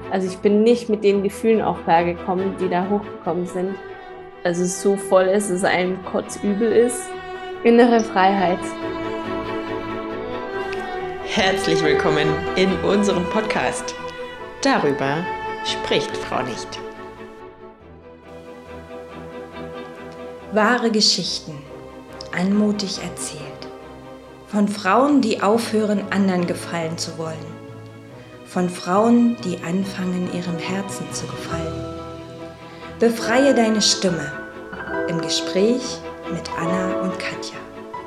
Also ich bin nicht mit den Gefühlen auch klargekommen, die da hochgekommen sind. Also es so voll ist, dass es einem kotzübel ist. Innere Freiheit. Herzlich willkommen in unserem Podcast. Darüber spricht Frau nicht. Wahre Geschichten, anmutig erzählt. Von Frauen, die aufhören, anderen gefallen zu wollen. Von Frauen, die anfangen, ihrem Herzen zu gefallen. Befreie deine Stimme im Gespräch mit Anna und Katja.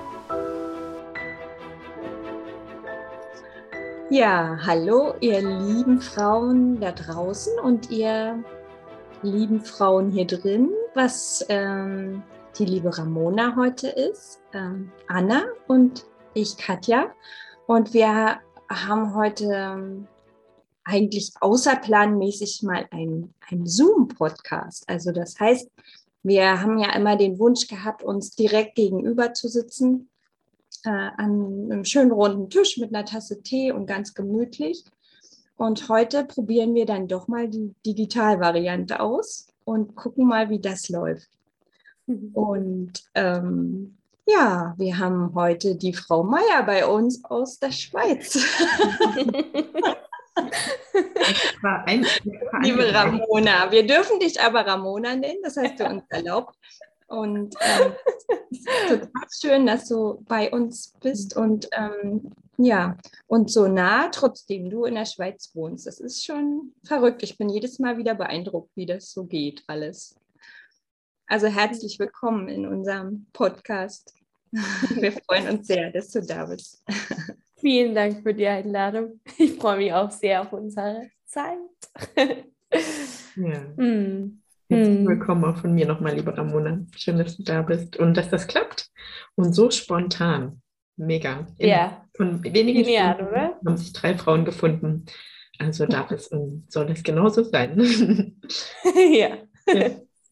Ja, hallo ihr lieben Frauen da draußen und ihr lieben Frauen hier drin, was die liebe Ramona heute ist, Anna und ich Katja. Und wir haben heute eigentlich außerplanmäßig mal ein Zoom-Podcast. Also das heißt, wir haben ja immer den Wunsch gehabt, uns direkt gegenüber zu sitzen, an einem schönen runden Tisch mit einer Tasse Tee und ganz gemütlich. Und heute probieren wir dann doch mal die Digitalvariante aus und gucken mal, wie das läuft. Und ja, wir haben heute die Frau Meier bei uns aus der Schweiz. Liebe Ramona, wir dürfen dich aber Ramona nennen, das hast du uns erlaubt. Und es ist total schön, dass du bei uns bist und ja, und so nah, trotzdem du in der Schweiz wohnst. Das ist schon verrückt. Ich bin jedes Mal wieder beeindruckt, wie das so geht, alles. Also herzlich willkommen in unserem Podcast. Wir freuen uns sehr, dass du da bist. Vielen Dank für die Einladung. Ich freue mich auch sehr auf unsere Zeit. Ja. Herzlich willkommen auch von mir nochmal, liebe Ramona. Schön, dass du da bist und dass das klappt. Und so spontan. Mega. Ja. Von wenigen Genial, Stunden oder? haben sich 3 Frauen gefunden. Also darf es und soll es genauso sein. Ja. Ja.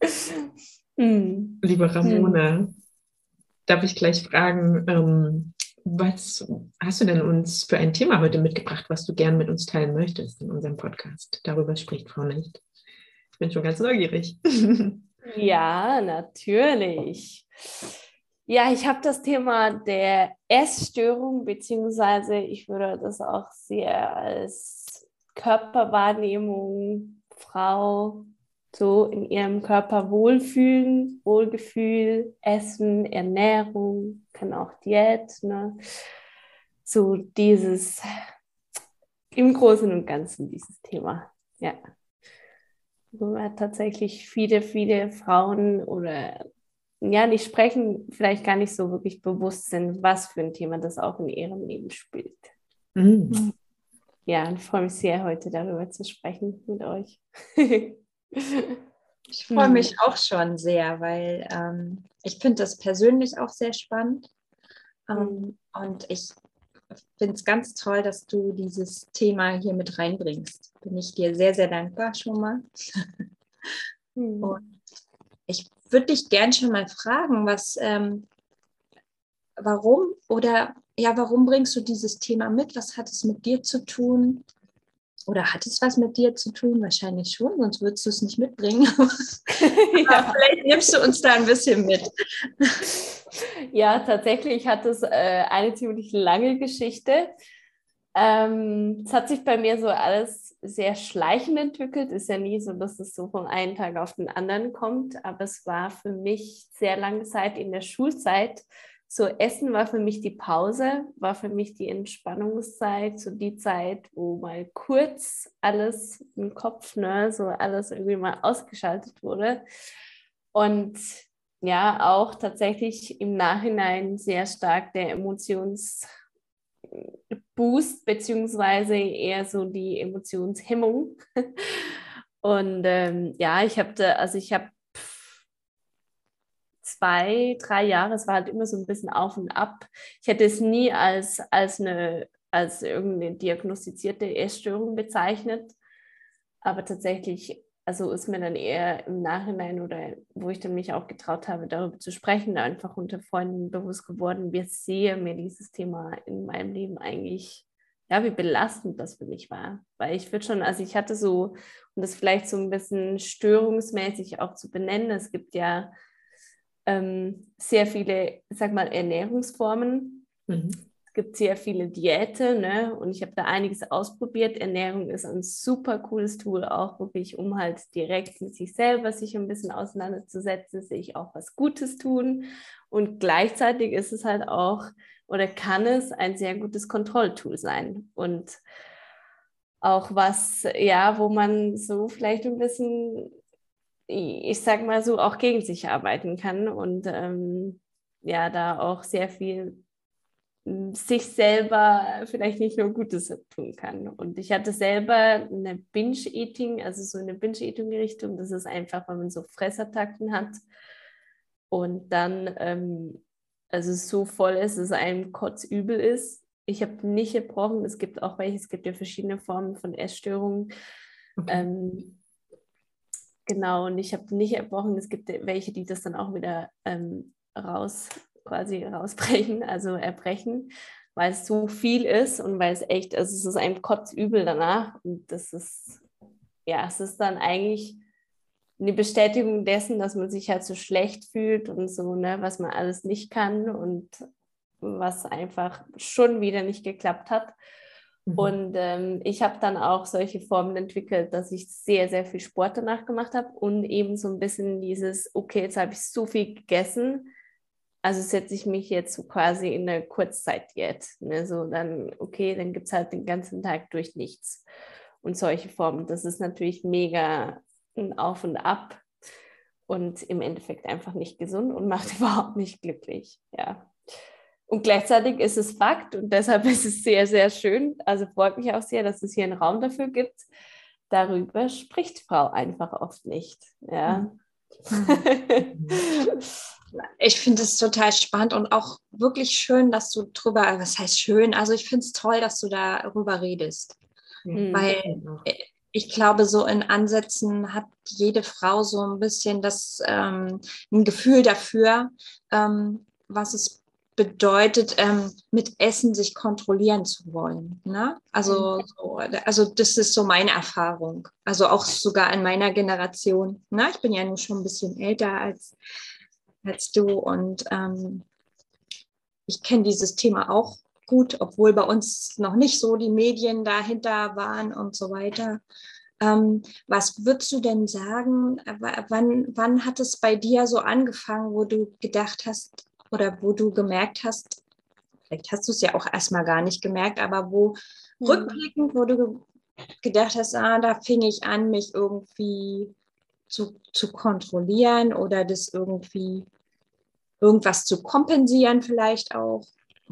Liebe Ramona, darf ich gleich fragen, was hast du denn uns für ein Thema heute mitgebracht, was du gern mit uns teilen möchtest in unserem Podcast? Darüber spricht Frau nicht. Ich bin schon ganz neugierig. Ja, natürlich. Ja, ich habe das Thema der Essstörung, beziehungsweise ich würde das auch sehr als Körperwahrnehmung, Frau, so in ihrem Körper wohlfühlen, Wohlgefühl, Essen, Ernährung, kann auch Diät, ne? So dieses, im Großen und Ganzen dieses Thema, ja. Wo tatsächlich viele Frauen oder ja, nicht sprechen, vielleicht gar nicht so wirklich bewusst sind, was für ein Thema das auch in ihrem Leben spielt. Mhm. Ja, und ich freue mich sehr, heute darüber zu sprechen mit euch. Ich freue mich auch schon sehr, weil ich finde das persönlich auch sehr spannend. Und ich finde es ganz toll, dass du dieses Thema hier mit reinbringst. Bin ich dir sehr, sehr dankbar schon mal. Und ich würde dich gern schon mal fragen, warum oder ja, warum bringst du dieses Thema mit? Was hat es mit dir zu tun? Oder hat es was mit dir zu tun? Wahrscheinlich schon, sonst würdest du es nicht mitbringen. Ja. Vielleicht nimmst du uns da ein bisschen mit. Ja, tatsächlich hat es eine ziemlich lange Geschichte. Es hat sich bei mir so alles sehr schleichend entwickelt. Ist ja nie so, dass es so von einem Tag auf den anderen kommt. Aber es war für mich sehr lange Zeit in der Schulzeit. So Essen war für mich die Pause, war für mich die Entspannungszeit, so die Zeit, wo mal kurz alles im Kopf, ne, so alles irgendwie mal ausgeschaltet wurde. Und ja, auch tatsächlich im Nachhinein sehr stark der Emotionsboost, beziehungsweise eher so die Emotionshemmung. Und ja, ich habe 2, 3 Jahre, es war halt immer so ein bisschen auf und ab. Ich hätte es nie als irgendeine diagnostizierte Essstörung bezeichnet, aber tatsächlich, also ist mir dann eher im Nachhinein oder wo ich dann mich auch getraut habe, darüber zu sprechen, einfach unter Freunden bewusst geworden, wie sehr mir dieses Thema in meinem Leben eigentlich ja, wie belastend das für mich war. Weil ich würde schon, also ich hatte so, um das vielleicht so ein bisschen störungsmäßig auch zu benennen, es gibt ja sehr viele, sag mal, Ernährungsformen. Es gibt sehr viele Diäten, ne? Und ich habe da einiges ausprobiert. Ernährung ist ein super cooles Tool, auch wirklich, um halt direkt mit sich selber sich ein bisschen auseinanderzusetzen, sich auch was Gutes tun. Und gleichzeitig ist es halt auch, oder kann es ein sehr gutes Kontrolltool sein. Und auch was, ja, wo man so vielleicht ein bisschen, ich sag mal so, auch gegen sich arbeiten kann und ja, da auch sehr viel sich selber vielleicht nicht nur Gutes tun kann. Und ich hatte selber eine Binge-Eating, also so eine Binge-Eating-Richtung, das ist einfach, wenn man so Fressattacken hat und dann also so voll ist, dass es einem kotzübel ist. Ich habe nicht gebrochen, es gibt auch welche, es gibt ja verschiedene Formen von Essstörungen. Okay. Genau, und ich habe nicht erbrochen. Es gibt welche, die das dann auch wieder quasi rausbrechen, also erbrechen, weil es so viel ist und weil es echt, also es ist einem kotzübel danach. Und das ist, ja, es ist dann eigentlich eine Bestätigung dessen, dass man sich halt so schlecht fühlt und so, ne, was man alles nicht kann und was einfach schon wieder nicht geklappt hat. Und ich habe dann auch solche Formen entwickelt, dass ich sehr, sehr viel Sport danach gemacht habe und eben so ein bisschen dieses, okay, jetzt habe ich so viel gegessen, also setze ich mich jetzt so quasi in eine Kurzzeitdiät. Ne? So dann, okay, dann gibt es halt den ganzen Tag durch nichts. Und solche Formen, das ist natürlich mega ein Auf und Ab und im Endeffekt einfach nicht gesund und macht überhaupt nicht glücklich. Ja. Und gleichzeitig ist es Fakt und deshalb ist es sehr, sehr schön. Also freut mich auch sehr, dass es hier einen Raum dafür gibt. Darüber spricht Frau einfach oft nicht. Ja. Ich finde es total spannend und auch wirklich schön, dass du drüber, was heißt schön? Also ich finde es toll, dass du darüber redest. Weil ich glaube, so in Ansätzen hat jede Frau so ein bisschen ein Gefühl dafür, was es bedeutet, mit Essen sich kontrollieren zu wollen. Ne? Also das ist so meine Erfahrung. Also auch sogar in meiner Generation. Ne? Ich bin ja nun schon ein bisschen älter als du und ich kenne dieses Thema auch gut, obwohl bei uns noch nicht so die Medien dahinter waren und so weiter. Was würdest du denn sagen, wann hat es bei dir so angefangen, wo du gedacht hast oder wo du gemerkt hast, vielleicht hast du es ja auch erstmal gar nicht gemerkt, aber rückblickend, wo du gedacht hast, da fing ich an, mich irgendwie zu kontrollieren oder das irgendwie irgendwas zu kompensieren vielleicht auch?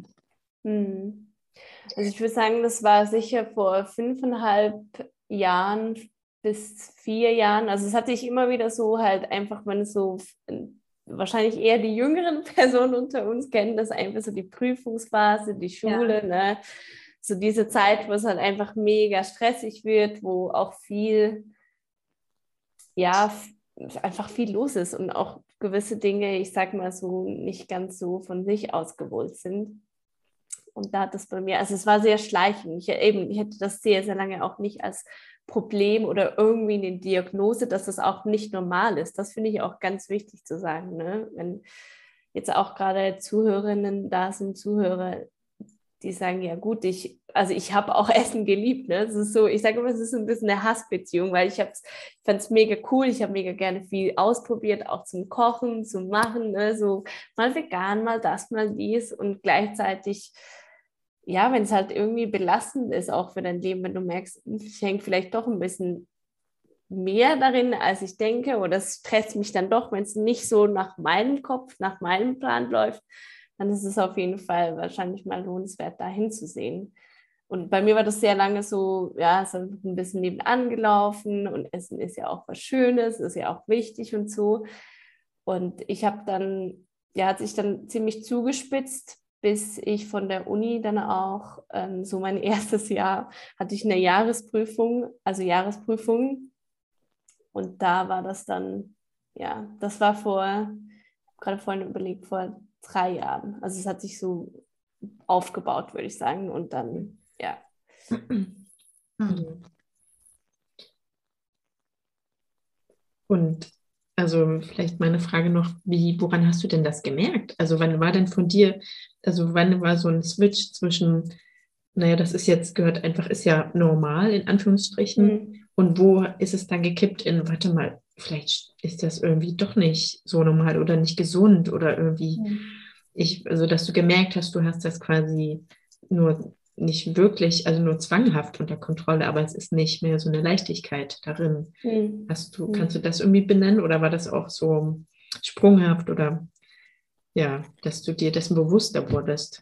Also ich würde sagen, das war sicher vor 5,5 Jahren bis 4 Jahren. Also es hatte ich immer wieder so halt einfach, wenn es so wahrscheinlich eher die jüngeren Personen unter uns kennen, das einfach so die Prüfungsphase, die Schule, ne? So diese Zeit, wo es halt einfach mega stressig wird, wo auch viel, ja, einfach viel los ist und auch gewisse Dinge, ich sag mal so, nicht ganz so von sich ausgewollt sind. Und da hat das bei mir, also es war sehr schleichend. Ich hätte das sehr, sehr lange auch nicht als Problem oder irgendwie eine Diagnose, dass das auch nicht normal ist. Das finde ich auch ganz wichtig zu sagen. Ne? Wenn jetzt auch gerade Zuhörerinnen da sind, Zuhörer, die sagen, ja gut, ich habe auch Essen geliebt. Ne? Es ist so, ich sage immer, es ist ein bisschen eine Hassbeziehung, weil ich fand es mega cool, ich habe mega gerne viel ausprobiert, auch zum Kochen, zum Machen, ne? So mal vegan, mal das, mal dies und gleichzeitig, ja, wenn es halt irgendwie belastend ist, auch für dein Leben, wenn du merkst, ich hänge vielleicht doch ein bisschen mehr darin, als ich denke, oder es stresst mich dann doch, wenn es nicht so nach meinem Kopf, nach meinem Plan läuft, dann ist es auf jeden Fall wahrscheinlich mal lohnenswert, da hinzusehen. Und bei mir war das sehr lange so, ja, es ist ein bisschen nebenan gelaufen und Essen ist ja auch was Schönes, ist ja auch wichtig und so. Und ich habe dann, ja, hat sich dann ziemlich zugespitzt, bis ich von der Uni dann auch, so mein erstes Jahr, hatte ich eine Jahresprüfung, also Jahresprüfung. Und da war das dann, ja, das war gerade vorhin überlegt, vor 3 Jahren. Also es hat sich so aufgebaut, würde ich sagen. Und dann, ja. Und also vielleicht meine Frage noch, woran hast du denn das gemerkt? Also wann war denn von dir, also wann war so ein Switch zwischen, naja, das ist jetzt, gehört einfach, ist ja normal in Anführungsstrichen, und wo ist es dann gekippt in, warte mal, vielleicht ist das irgendwie doch nicht so normal oder nicht gesund oder irgendwie, also dass du gemerkt hast, du hast das quasi nur nicht wirklich, also nur zwanghaft unter Kontrolle, aber es ist nicht mehr so eine Leichtigkeit darin. Kannst du das irgendwie benennen oder war das auch so sprunghaft oder ja, dass du dir dessen bewusster wurdest?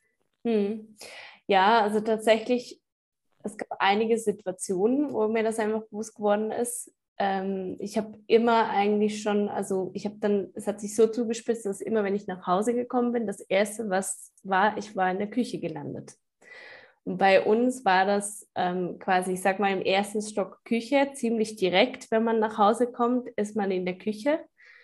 Ja, also tatsächlich, es gab einige Situationen, wo mir das einfach bewusst geworden ist. Ich habe immer eigentlich schon, also es hat sich so zugespitzt, dass immer, wenn ich nach Hause gekommen bin, das Erste, was war, ich war in der Küche gelandet. Und bei uns war das quasi, ich sag mal, im ersten Stock Küche, ziemlich direkt, wenn man nach Hause kommt, ist man in der Küche.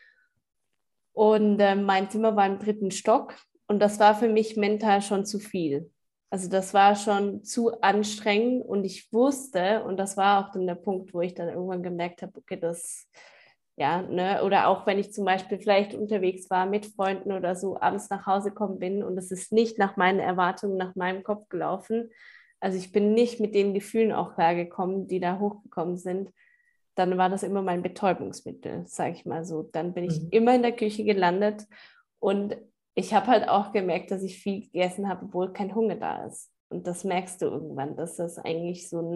Und mein Zimmer war im 3. Stock und das war für mich mental schon zu viel. Also das war schon zu anstrengend und ich wusste, und das war auch dann der Punkt, wo ich dann irgendwann gemerkt habe, okay, ja, ne, oder auch wenn ich zum Beispiel vielleicht unterwegs war mit Freunden oder so, abends nach Hause gekommen bin und es ist nicht nach meinen Erwartungen, nach meinem Kopf gelaufen. Also ich bin nicht mit den Gefühlen auch klargekommen, die da hochgekommen sind. Dann war das immer mein Betäubungsmittel, sage ich mal so. Dann bin ich immer in der Küche gelandet und ich habe halt auch gemerkt, dass ich viel gegessen habe, obwohl kein Hunger da ist. Und das merkst du irgendwann, dass das eigentlich so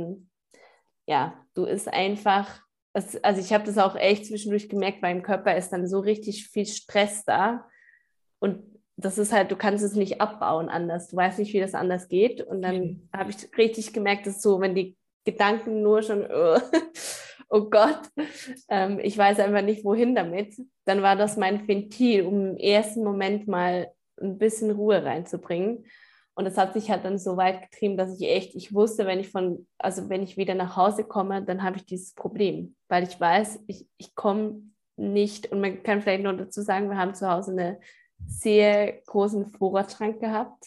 du isst einfach, also ich habe das auch echt zwischendurch gemerkt, weil im Körper ist dann so richtig viel Stress da und das ist halt, du kannst es nicht abbauen anders, du weißt nicht, wie das anders geht und dann habe ich richtig gemerkt, dass so, wenn die Gedanken nur schon, oh Gott, ich weiß einfach nicht, wohin damit, dann war das mein Ventil, um im ersten Moment mal ein bisschen Ruhe reinzubringen. Und das hat sich halt dann so weit getrieben, dass ich wusste, wenn ich wieder nach Hause komme, dann habe ich dieses Problem, weil ich weiß, ich komme nicht, und man kann vielleicht noch dazu sagen, wir haben zu Hause einen sehr großen Vorratsschrank gehabt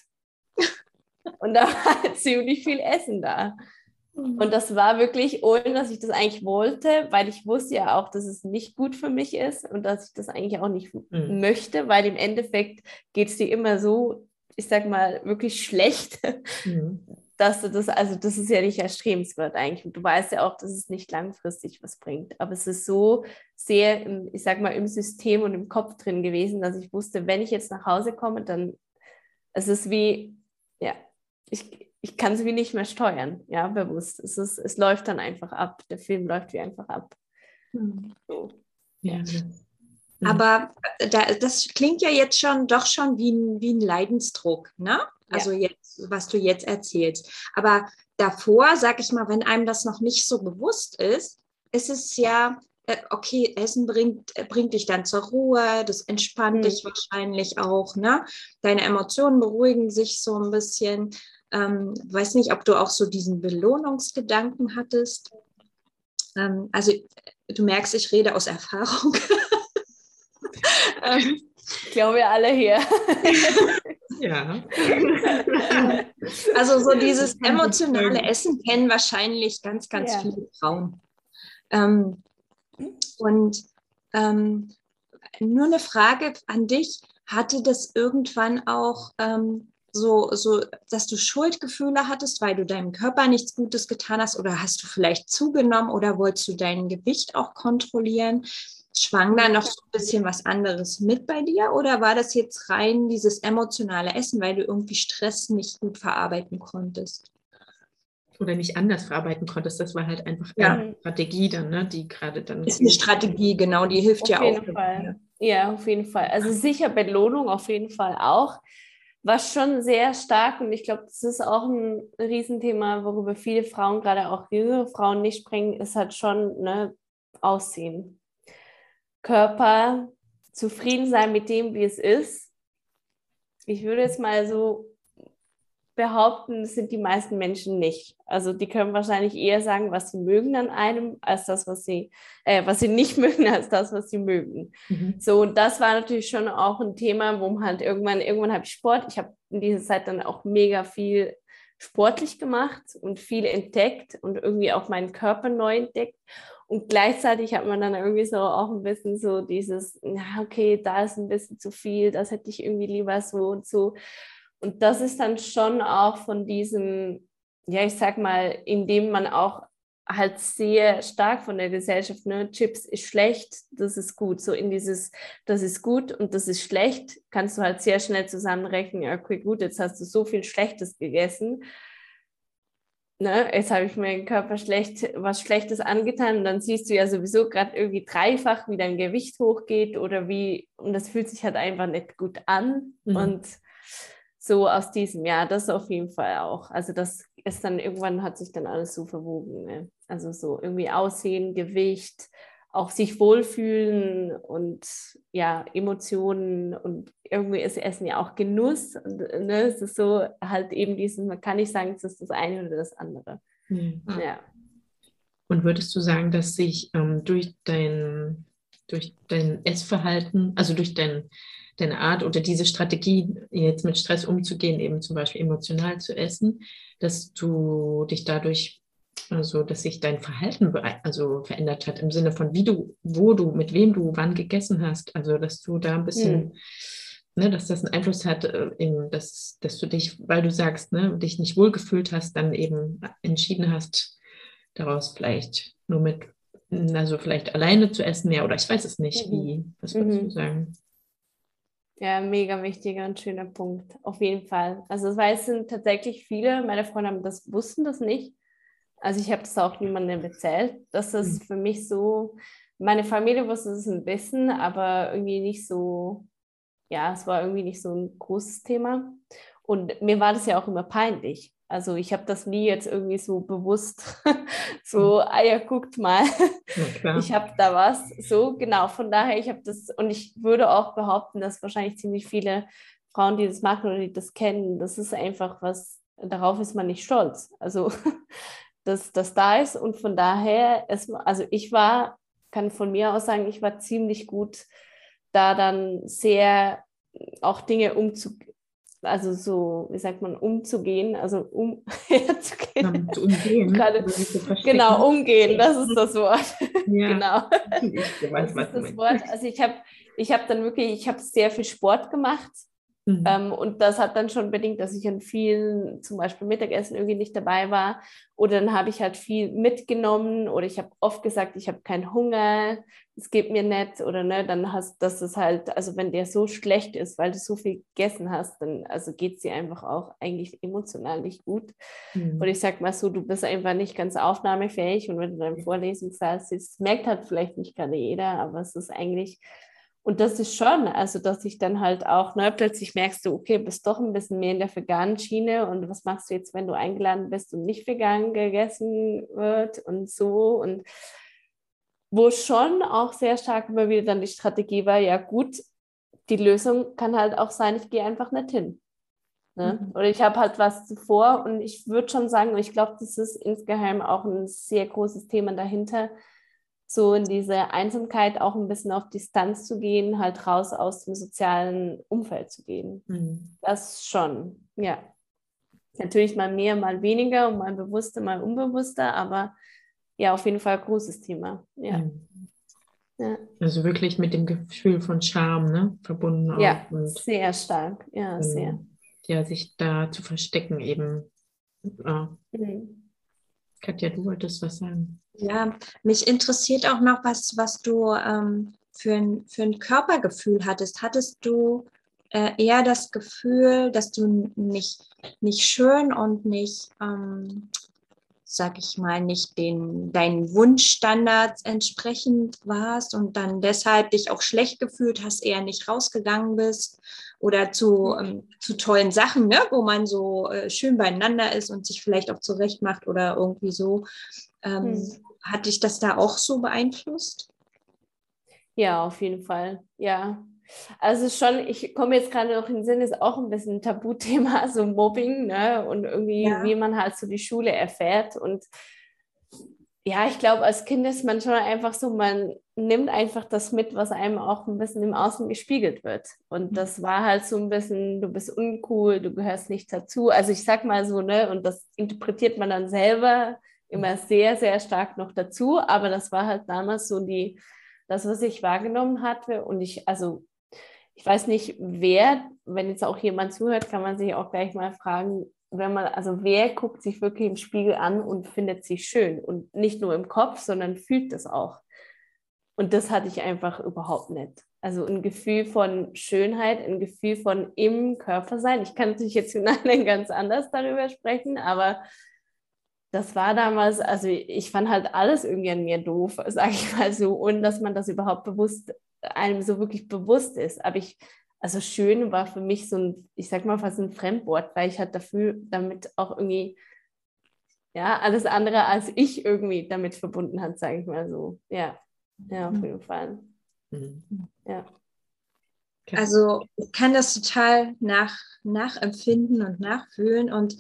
und da war halt ziemlich viel Essen da. Und das war wirklich, ohne dass ich das eigentlich wollte, weil ich wusste ja auch, dass es nicht gut für mich ist und dass ich das eigentlich auch nicht möchte, weil im Endeffekt geht es dir immer so, ich sag mal, wirklich schlecht, dass du das ist ja nicht erstrebenswert eigentlich. Und du weißt ja auch, dass es nicht langfristig was bringt. Aber es ist so sehr, ich sag mal, im System und im Kopf drin gewesen, dass ich wusste, wenn ich jetzt nach Hause komme, dann es ist wie, ja, ich kann es wie nicht mehr steuern, ja, bewusst. Es läuft dann einfach ab. Der Film läuft wie einfach ab. So. Ja. Aber das klingt ja jetzt schon wie ein Leidensdruck, ne? Also jetzt, was du jetzt erzählst. Aber davor, sag ich mal, wenn einem das noch nicht so bewusst ist es ja, okay, Essen bringt dich dann zur Ruhe, das entspannt dich wahrscheinlich auch, ne? Deine Emotionen beruhigen sich so ein bisschen. Weiß nicht, ob du auch so diesen Belohnungsgedanken hattest. Also du merkst, ich rede aus Erfahrung. Ich glaube, wir alle hier. Ja. Also so dieses emotionale Essen kennen wahrscheinlich ganz, ganz viele Frauen. Nur eine Frage an dich, hatte das irgendwann auch so, dass du Schuldgefühle hattest, weil du deinem Körper nichts Gutes getan hast, oder hast du vielleicht zugenommen oder wolltest du dein Gewicht auch kontrollieren? Schwang da noch so ein bisschen was anderes mit bei dir, oder war das jetzt rein dieses emotionale Essen, weil du irgendwie Stress nicht gut verarbeiten konntest? Oder nicht anders verarbeiten konntest, das war halt einfach eine Strategie dann, ne, die gerade dann... Ist eine Strategie, genau, die hilft ja auch. Auf jeden Fall. Ja, auf jeden Fall. Also sicher Belohnung auf jeden Fall auch. War schon sehr stark und ich glaube, das ist auch ein Riesenthema, worüber viele Frauen, gerade auch jüngere Frauen, nicht sprechen, ist halt schon, ne, Aussehen. Körper, zufrieden sein mit dem, wie es ist. Ich würde jetzt mal so behaupten, das sind die meisten Menschen nicht. Also die können wahrscheinlich eher sagen, was sie mögen an einem, als das, was sie nicht mögen, als das, was sie mögen. So, und das war natürlich schon auch ein Thema, wo man halt irgendwann habe ich Sport. Ich habe in dieser Zeit dann auch mega viel sportlich gemacht und viel entdeckt und irgendwie auch meinen Körper neu entdeckt. Und gleichzeitig hat man dann irgendwie so auch ein bisschen so dieses, ja, okay, da ist ein bisschen zu viel, das hätte ich irgendwie lieber so und so. Und das ist dann schon auch von diesem, ja, ich sag mal, indem man auch halt sehr stark von der Gesellschaft, ne, Chips ist schlecht, das ist gut, so in dieses, das ist gut und das ist schlecht, kannst du halt sehr schnell zusammenrechnen, okay, gut, jetzt hast du so viel Schlechtes gegessen, ne, jetzt habe ich meinem Körper was Schlechtes angetan und dann siehst du ja sowieso gerade irgendwie dreifach, wie dein Gewicht hochgeht oder wie, und das fühlt sich halt einfach nicht gut an und so aus diesem Jahr, das auf jeden Fall auch. Also das ist dann, irgendwann hat sich dann alles so verwogen. Ne? Also so irgendwie Aussehen, Gewicht, auch sich wohlfühlen und ja, Emotionen und irgendwie ist Essen ja auch Genuss. Und ne, es ist so halt eben dieses, man kann nicht sagen, es ist das eine oder das andere. Ja. Und würdest du sagen, dass sich durch dein Essverhalten, also durch deine Art oder diese Strategie, jetzt mit Stress umzugehen, eben zum Beispiel emotional zu essen, dass du dich dadurch, also dass sich dein Verhalten also verändert hat, im Sinne von mit wem du wann gegessen hast, also dass du da ein bisschen, ne, dass das einen Einfluss hat, dass du dich, weil du sagst, ne, dich nicht wohlgefühlt hast, dann eben entschieden hast, daraus vielleicht also vielleicht alleine zu essen, ja, oder ich weiß es nicht, was würdest du sagen? Ja, mega wichtiger und schöner Punkt, auf jeden Fall. Also es sind tatsächlich viele, meine Freunde wussten das nicht. Also ich habe das auch niemandem erzählt. Das ist für mich so, meine Familie wusste es ein bisschen, aber irgendwie nicht so, ja, es war irgendwie nicht so ein großes Thema. Und mir war das ja auch immer peinlich. Also ich habe das nie jetzt irgendwie so bewusst so, ja, guckt mal, ich habe da was. So, genau, von daher, ich habe das, und ich würde auch behaupten, dass wahrscheinlich ziemlich viele Frauen, die das machen oder die das kennen, das ist einfach was, darauf ist man nicht stolz. Also, dass das da ist und von daher, also kann von mir aus sagen, ich war ziemlich gut da dann sehr auch Dinge also so, wie sagt man, umzugehen, also herzugehen. Zu umgehen. Gerade, genau, umgehen, das ist das Wort. Ja. Genau. Ich weiß, Das ist das Wort. Also ich habe dann wirklich, ich habe sehr viel Sport gemacht. Und das hat dann schon bedingt, dass ich an vielen, zum Beispiel Mittagessen irgendwie nicht dabei war. Oder dann habe ich halt viel mitgenommen oder ich habe oft gesagt, ich habe keinen Hunger, es geht mir nicht. Oder ne, dann das ist halt, also wenn der so schlecht ist, weil du so viel gegessen hast, dann also geht es dir einfach auch eigentlich emotional nicht gut. Oder ich sag mal so, du bist einfach nicht ganz aufnahmefähig und wenn du dann im Vorlesungssaal sitzt, merkt halt vielleicht nicht gerade jeder, aber es ist eigentlich. Und das ist schon, also dass ich dann halt auch, ne, plötzlich merkst du, okay, bist doch ein bisschen mehr in der veganen Schiene und was machst du jetzt, wenn du eingeladen bist und nicht vegan gegessen wird und so. Und wo schon auch sehr stark immer wieder dann die Strategie war, ja gut, die Lösung kann halt auch sein, ich gehe einfach nicht hin. Ne? Oder ich habe halt was zuvor und ich würde schon sagen, und ich glaube, das ist insgeheim auch ein sehr großes Thema dahinter, so in diese Einsamkeit auch ein bisschen auf Distanz zu gehen, halt raus aus dem sozialen Umfeld zu gehen. Das schon, ja. Natürlich mal mehr, mal weniger und mal bewusster, mal unbewusster, aber ja, auf jeden Fall ein großes Thema. Ja. Ja. Also wirklich mit dem Gefühl von Scham, ne, verbunden Ja, auch. Und sehr stark, ja, sehr. Ja, sich da zu verstecken eben. Katja, du wolltest was sagen. Ja, mich interessiert auch noch, was du für ein Körpergefühl hattest. Hattest du eher das Gefühl, dass du nicht schön und nicht, sag ich mal, nicht deinen Wunschstandards entsprechend warst und dann deshalb dich auch schlecht gefühlt hast, eher nicht rausgegangen bist oder zu tollen Sachen, ne, wo man so schön beieinander ist und sich vielleicht auch zurecht macht oder irgendwie so. Hat dich das da auch so beeinflusst? Ja, auf jeden Fall, ja. Also schon, ich komme jetzt gerade noch in den Sinn, ist auch ein bisschen ein Tabuthema, so Mobbing, ne? Und irgendwie, wie man halt so die Schule erfährt. Und ja, ich glaube, als Kind ist man schon einfach so, man nimmt einfach das mit, was einem auch ein bisschen im Außen gespiegelt wird. Und das war halt so ein bisschen, du bist uncool, du gehörst nicht dazu. Also ich sag mal so, ne, und das interpretiert man dann selber immer sehr, sehr stark noch dazu. Aber das war halt damals so das, was ich wahrgenommen hatte. Und ich weiß nicht, wenn jetzt auch jemand zuhört, kann man sich auch gleich mal fragen, wer guckt sich wirklich im Spiegel an und findet sich schön und nicht nur im Kopf, sondern fühlt das auch. Und das hatte ich einfach überhaupt nicht. Also ein Gefühl von Schönheit, ein Gefühl von im Körper sein. Ich kann natürlich jetzt hinein ganz anders darüber sprechen, aber das war damals, also ich fand halt alles irgendwie an mir doof, sage ich mal so, ohne dass man das überhaupt einem so wirklich bewusst ist. Aber also schön war für mich so ich sag mal fast ein Fremdwort, weil ich halt damit auch irgendwie, ja, alles andere als ich irgendwie damit verbunden hat, sage ich mal so. Ja, auf jeden Fall. Ja. Also ich kann das total nachempfinden und nachfühlen und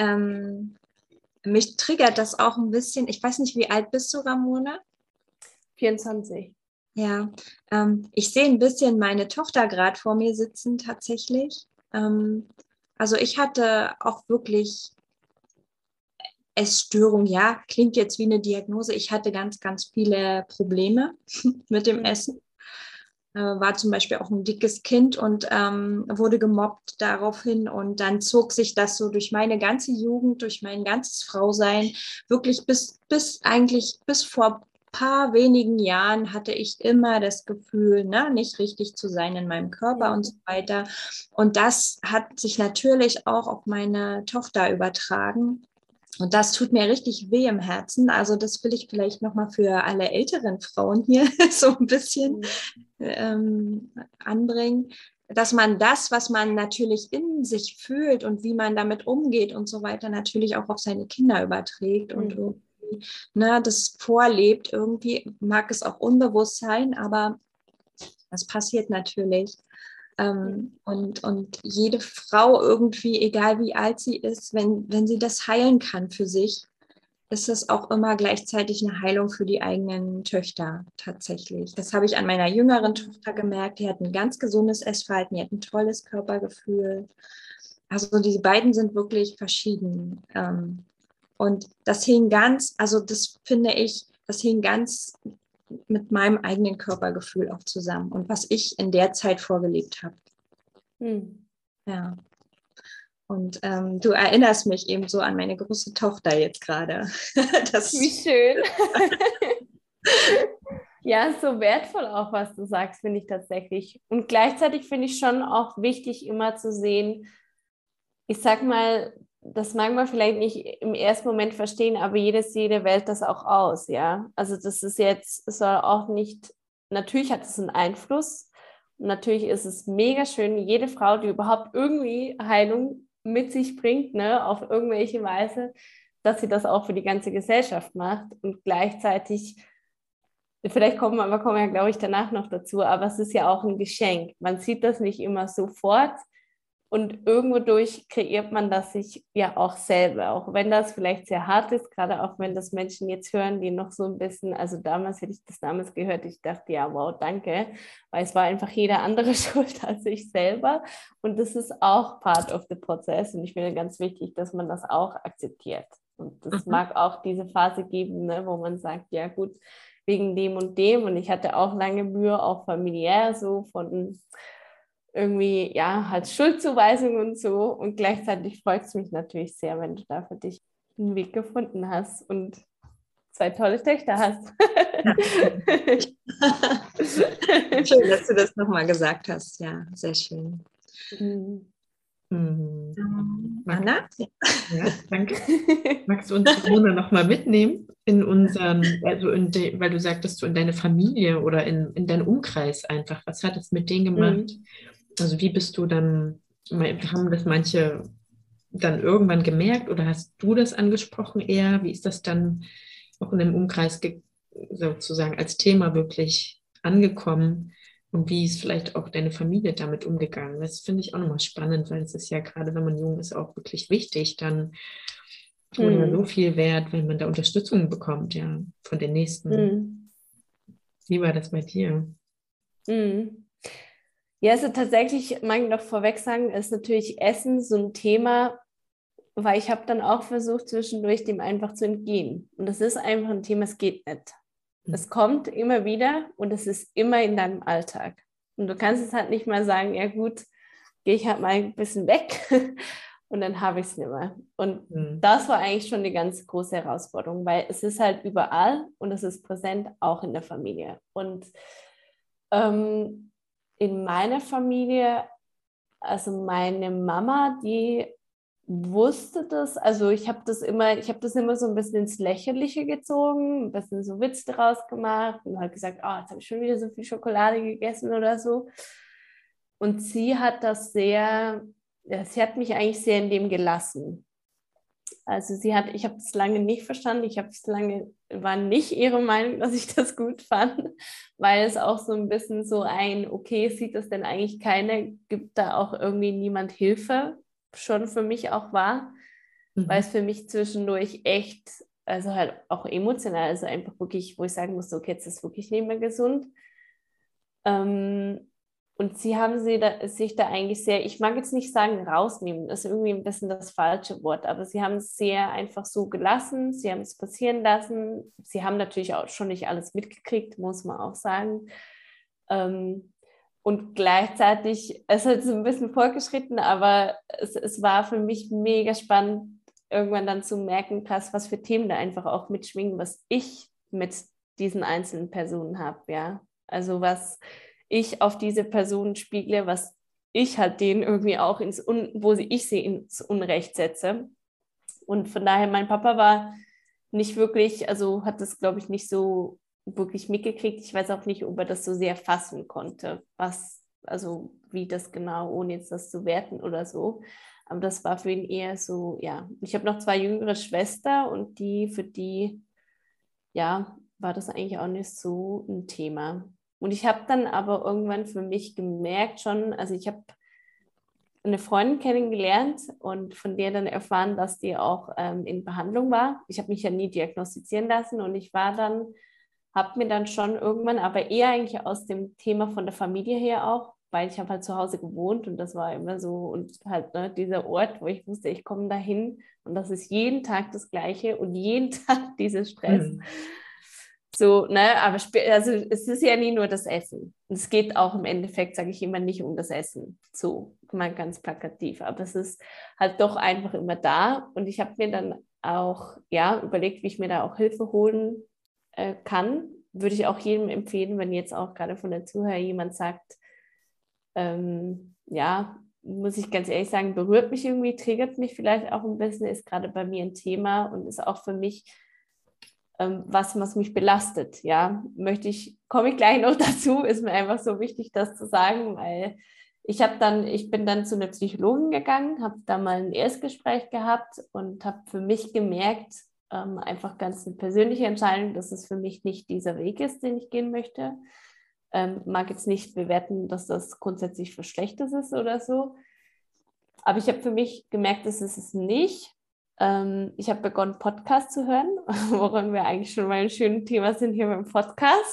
mich triggert das auch ein bisschen. Ich weiß nicht, wie alt bist du, Ramona? 24. Ja, ich sehe ein bisschen meine Tochter gerade vor mir sitzen tatsächlich. Also ich hatte auch wirklich Essstörung, ja, klingt jetzt wie eine Diagnose. Ich hatte ganz, ganz viele Probleme mit dem Essen. War zum Beispiel auch ein dickes Kind und wurde gemobbt daraufhin. Und dann zog sich das so durch meine ganze Jugend, durch mein ganzes Frausein, wirklich bis vor paar wenigen Jahren hatte ich immer das Gefühl, nicht richtig zu sein in meinem Körper und so weiter. Und das hat sich natürlich auch auf meine Tochter übertragen. Und das tut mir richtig weh im Herzen. Also das will ich vielleicht nochmal für alle älteren Frauen hier so ein bisschen anbringen, dass man das, was man natürlich in sich fühlt und wie man damit umgeht und so weiter, natürlich auch auf seine Kinder überträgt und irgendwie das vorlebt. Irgendwie mag es auch unbewusst sein, aber das passiert natürlich. Und jede Frau irgendwie, egal wie alt sie ist, wenn sie das heilen kann für sich, ist es auch immer gleichzeitig eine Heilung für die eigenen Töchter tatsächlich. Das habe ich an meiner jüngeren Tochter gemerkt. Die hat ein ganz gesundes Essverhalten, die hat ein tolles Körpergefühl. Also die beiden sind wirklich verschieden. Und das hing das finde ich, das hing ganz mit meinem eigenen Körpergefühl auch zusammen und was ich in der Zeit vorgelebt habe. Ja. Und du erinnerst mich eben so an meine große Tochter jetzt gerade. Wie schön. Ja, so wertvoll auch, was du sagst, finde ich tatsächlich. Und gleichzeitig finde ich schon auch wichtig, immer zu sehen, ich sag mal, das mag man vielleicht nicht im ersten Moment verstehen, aber jede wählt das auch aus, ja. Also das ist soll auch nicht, natürlich hat es einen Einfluss. Und natürlich ist es mega schön, jede Frau, die überhaupt irgendwie Heilung mit sich bringt, ne, auf irgendwelche Weise, dass sie das auch für die ganze Gesellschaft macht und gleichzeitig, vielleicht kommen wir ja, glaube ich, danach noch dazu, aber es ist ja auch ein Geschenk. Man sieht das nicht immer sofort und irgendwo durch kreiert man das sich ja auch selber, auch wenn das vielleicht sehr hart ist, gerade auch wenn das Menschen jetzt hören, die noch so ein bisschen, also damals hätte ich das damals gehört, ich dachte, ja, wow, danke, weil es war einfach jeder andere schuld als ich selber und das ist auch part of the process und ich finde ganz wichtig, dass man das auch akzeptiert und das mag auch diese Phase geben, ne, wo man sagt, ja gut, wegen dem und dem und ich hatte auch lange Mühe, auch familiär so von irgendwie, ja, halt Schuldzuweisung und so. Und gleichzeitig freut es mich natürlich sehr, wenn du da für dich einen Weg gefunden hast und 2 tolle Töchter hast. Schön, dass du das nochmal gesagt hast. Ja, sehr schön. Anna? Ja, danke. Magst du uns Ramona nochmal mitnehmen in unseren, weil du sagtest, du in deine Familie oder in deinen Umkreis einfach. Was hat es mit denen gemacht? Also wie bist du dann, haben das manche dann irgendwann gemerkt oder hast du das angesprochen eher? Wie ist das dann auch in dem Umkreis sozusagen als Thema wirklich angekommen? Und wie ist vielleicht auch deine Familie damit umgegangen? Das finde ich auch nochmal spannend, weil es ist ja gerade, wenn man jung ist, auch wirklich wichtig, dann oder so viel wert, wenn man da Unterstützung bekommt, ja, von den Nächsten. Wie war das bei dir? Mhm. Ja, also tatsächlich, mag ich noch vorweg sagen, ist natürlich Essen so ein Thema, weil ich habe dann auch versucht, zwischendurch dem einfach zu entgehen. Und das ist einfach ein Thema, es geht nicht. Es kommt immer wieder und es ist immer in deinem Alltag. Und du kannst es halt nicht mal sagen, ja gut, gehe ich halt mal ein bisschen weg und dann habe ich es nicht mehr. Und das war eigentlich schon eine ganz große Herausforderung, weil es ist halt überall und es ist präsent, auch in der Familie. Und in meiner Familie, also meine Mama, die wusste das, also ich habe das immer so ein bisschen ins Lächerliche gezogen, ein bisschen so Witz draus gemacht und halt gesagt, oh, jetzt habe ich schon wieder so viel Schokolade gegessen oder so. Und sie hat das sehr, ja, sie hat mich eigentlich sehr in dem gelassen. Also ich habe das lange nicht verstanden, war nicht ihre Meinung, dass ich das gut fand, weil es auch so ein bisschen so okay, sieht das denn eigentlich keiner, gibt da auch irgendwie niemand Hilfe, schon für mich auch war, weil es für mich zwischendurch echt, also halt auch emotional, also einfach wirklich, wo ich sagen musste, okay, jetzt ist wirklich nicht mehr gesund. Und sie haben sich da eigentlich sehr, ich mag jetzt nicht sagen rausnehmen, das ist irgendwie ein bisschen das falsche Wort, aber sie haben es sehr einfach so gelassen, sie haben es passieren lassen. Sie haben natürlich auch schon nicht alles mitgekriegt, muss man auch sagen. Und gleichzeitig, es ist halt so ein bisschen fortgeschritten, aber es war für mich mega spannend, irgendwann dann zu merken, krass, was für Themen da einfach auch mitschwingen, was ich mit diesen einzelnen Personen habe, ja. Also was ich auf diese Personen spiegle, was ich halt denen irgendwie auch ich sie ins Unrecht setze. Und von daher, mein Papa war nicht wirklich, also hat das, glaube ich, nicht so wirklich mitgekriegt. Ich weiß auch nicht, ob er das so sehr fassen konnte, also wie das genau, ohne jetzt das zu werten oder so. Aber das war für ihn eher so, ja. Ich habe noch 2 jüngere Schwestern und für die, ja, war das eigentlich auch nicht so ein Thema. Und ich habe dann aber irgendwann für mich gemerkt schon, also ich habe eine Freundin kennengelernt und von der dann erfahren, dass die auch in Behandlung war. Ich habe mich ja nie diagnostizieren lassen und habe mir dann schon irgendwann, aber eher eigentlich aus dem Thema von der Familie her auch, weil ich habe halt zu Hause gewohnt und das war immer so und halt dieser Ort, wo ich wusste, ich komme dahin und das ist jeden Tag das Gleiche und jeden Tag dieser Stress. So, ne, aber also es ist ja nie nur das Essen. Es geht auch im Endeffekt, sage ich immer, nicht um das Essen. So, mal ganz plakativ. Aber es ist halt doch einfach immer da. Und ich habe mir dann auch, ja, überlegt, wie ich mir da auch Hilfe holen kann. Würde ich auch jedem empfehlen, wenn jetzt auch gerade von der Zuhörer jemand sagt, ja, muss ich ganz ehrlich sagen, berührt mich irgendwie, triggert mich vielleicht auch ein bisschen, ist gerade bei mir ein Thema und ist auch für mich was mich belastet. Ja, komme ich gleich noch dazu, ist mir einfach so wichtig, das zu sagen, weil ich bin dann zu einer Psychologin gegangen, habe da mal ein Erstgespräch gehabt und habe für mich gemerkt, einfach ganz eine persönliche Entscheidung, dass es für mich nicht dieser Weg ist, den ich gehen möchte. Mag jetzt nicht bewerten, dass das grundsätzlich was Schlechtes ist oder so. Aber ich habe für mich gemerkt, dass es es nicht. Ich habe begonnen, Podcast zu hören, worin wir eigentlich schon mal ein schönes Thema sind hier beim Podcast.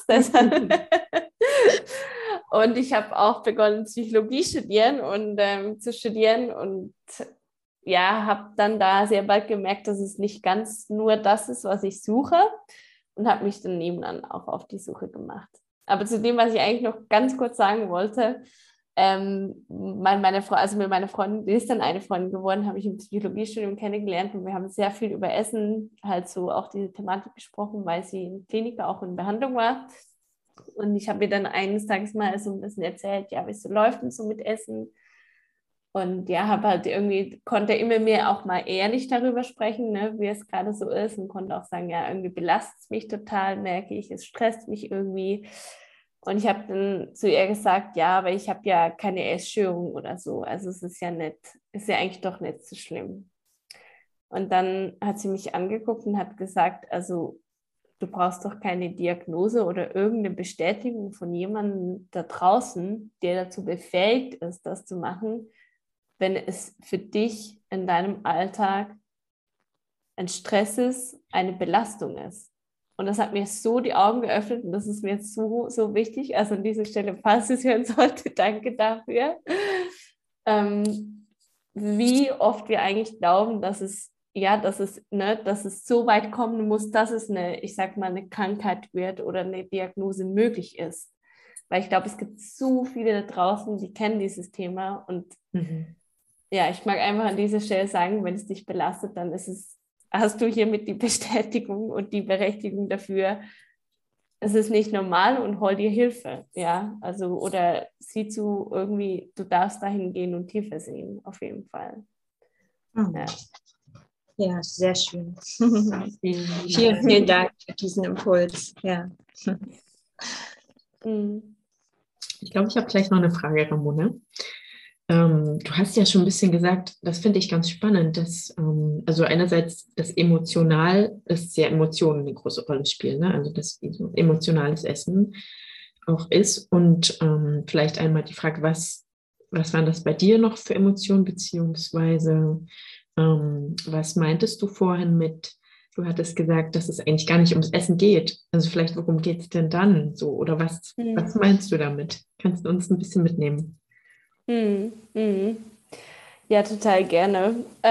Und ich habe auch begonnen, Psychologie zu studieren und ja, habe dann da sehr bald gemerkt, dass es nicht ganz nur das ist, was ich suche und habe mich dann nebenan auch auf die Suche gemacht. Aber zu dem, was ich eigentlich noch ganz kurz sagen wollte, mit meiner Freundin, die ist dann eine Freundin geworden, habe ich im Psychologiestudium kennengelernt und wir haben sehr viel über Essen, halt so auch diese Thematik gesprochen, weil sie in Klinik auch in Behandlung war. Und ich habe mir dann eines Tages mal so ein bisschen erzählt, ja, wie es so läuft und so mit Essen. Und ja, konnte immer mehr auch mal ehrlich darüber sprechen, ne, wie es gerade so ist und konnte auch sagen, ja, irgendwie belastet es mich total, merke ich, es stresst mich irgendwie. Und ich habe dann zu ihr gesagt, ja, aber ich habe ja keine Essstörung oder so. Also es ist ist ja eigentlich doch nicht so schlimm. Und dann hat sie mich angeguckt und hat gesagt, also du brauchst doch keine Diagnose oder irgendeine Bestätigung von jemandem da draußen, der dazu befähigt ist, das zu machen, wenn es für dich in deinem Alltag ein Stress ist, eine Belastung ist. Und das hat mir so die Augen geöffnet und das ist mir jetzt so, so wichtig. Also an dieser Stelle, falls es hören sollte, danke dafür. Wie oft wir eigentlich glauben, dass es so weit kommen muss, dass es eine Krankheit wird oder eine Diagnose möglich ist. Weil ich glaube, es gibt so viele da draußen, die kennen dieses Thema. Und ja, ich mag einfach an dieser Stelle sagen, wenn es dich belastet, dann hast du hiermit die Bestätigung und die Berechtigung dafür, es ist nicht normal und hol dir Hilfe, ja, also oder sieh zu irgendwie, du darfst dahin gehen und tiefer sehen, auf jeden Fall. Ja, ja, sehr schön. Vielen, vielen Dank für diesen Impuls. Ja. Ich glaube, ich habe gleich noch eine Frage, Ramona. Du hast ja schon ein bisschen gesagt, das finde ich ganz spannend, dass also einerseits das Emotional, dass ja Emotionen eine große Rolle spielen, ne? Also dass emotionales Essen auch ist und vielleicht einmal die Frage, was waren das bei dir noch für Emotionen, beziehungsweise was meintest du vorhin du hattest gesagt, dass es eigentlich gar nicht ums Essen geht, also vielleicht worum geht es denn dann so oder was meinst du damit? Kannst du uns ein bisschen mitnehmen? Ja, total gerne.